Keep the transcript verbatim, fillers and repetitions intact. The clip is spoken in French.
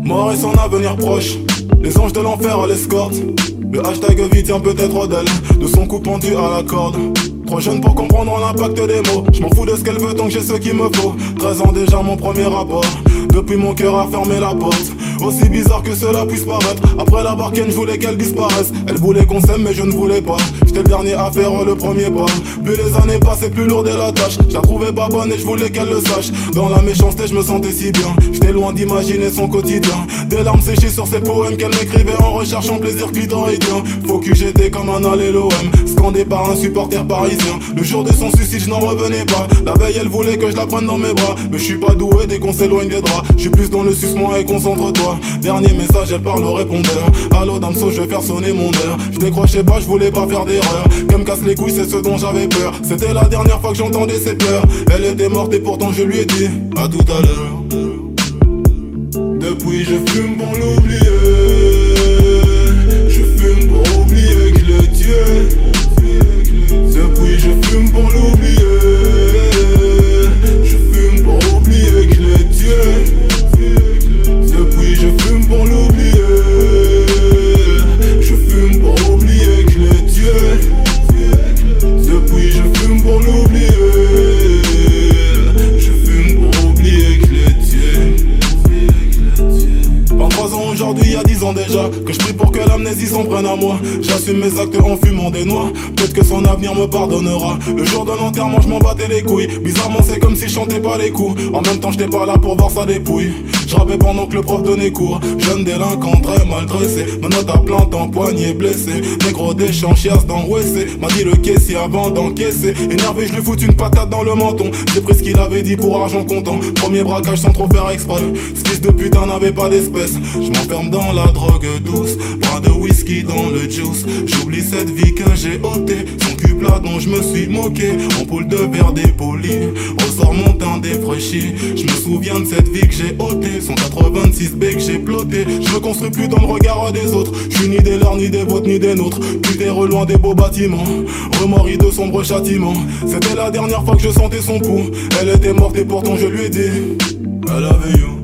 Mort et son avenir proche, les anges de l'enfer à l'escorte. Le hashtag vie tient peut-être d'elle, de son coup pendu à la corde. Trop jeune pour comprendre l'impact des mots. Je m'en fous de ce qu'elle veut tant que j'ai ce qu'il me faut. Treize ans déjà mon premier rapport. Depuis mon cœur a fermé la porte. Aussi bizarre que cela puisse paraître. Après la barquette je voulais qu'elle disparaisse. Elle voulait qu'on s'aime mais je ne voulais pas. J'étais le dernier à faire le premier pas. Plus les années passaient plus lourde est la tâche. Je la trouvais pas bonne et je voulais qu'elle le sache. Dans la méchanceté je me sentais si bien. J'étais loin d'imaginer son quotidien. Des larmes séchées sur ses poèmes qu'elle m'écrivait en recherchant plaisir clitoridien. Faut que j'étais comme un allélo M, scandé par un supporter parisien. Le jour de son suicide je n'en revenais pas. La veille elle voulait que je la prenne dans mes bras. Mais je suis pas doué dès qu'on s'éloigne des draps. Je suis plus dans le sucement et concentre-toi. Dernier message elle parle au répondeur. Allô Damso je vais faire sonner mon heure. Je décrochais pas je voulais pas faire d'erreur. Qu'elle me casse les couilles c'est ce dont j'avais peur. C'était la dernière fois que j'entendais ses pleurs. Elle était morte et pourtant je lui ai dit à tout à l'heure. Depuis je fume pour l'oublier. Je fume pour oublier que je l'ai tué. Depuis je fume pour l'oublier. Je fume pour oublier que je l'ai tué. Depuis je fume pour l'oublier. Je fume pour oublier que je l'ai tué. Depuis je fume pour l'oublier. Je fume pour oublier que je l'ai tué. vingt-trois ans aujourd'hui, il y a dix ans déjà, que je prie pour que l'amnésie s'en prenne à moi. J'assume mes actes en fumant des noix. Peut-être que son avenir me pardonnera. Le jour de l'enterrement, je m'en battais les couilles. Bizarrement, c'est comme si je chantais pas les coups. En même temps, j'étais pas là pour voir sa dépouille. Je rappais pendant que le prof donnait cours. Jeune délinquant, très mal dressé. Ma note à plein temps, poignet blessé. Négro des champs, chiasse dans W C. M'a dit le caissier avant d'encaisser. Énervé, je lui fous une patate dans le menton. J'ai pris ce qu'il avait dit pour argent comptant. Premier braquage sans trop faire exprès. Ce fils de putain n'avait pas d'espèce. Je m'enferme dans la drogue douce. Plein de whisky dans le juice. J'oublie cette vie que j'ai ôtée. Son cul plat dont je me suis moqué. Ampoule de verre dépoli. Ressort mon teint défraîchi. Je me souviens de cette vie que j'ai ôtée. cent quatre-vingt-six B que j'ai ploté. Je me construis plus dans le regard des autres. Je suis ni des leurs, ni des vôtres, ni des nôtres. Plus des loin des beaux bâtiments. Remords de sombres châtiments. C'était la dernière fois que je sentais son pouls. Elle était morte et pourtant je lui ai dit I love you.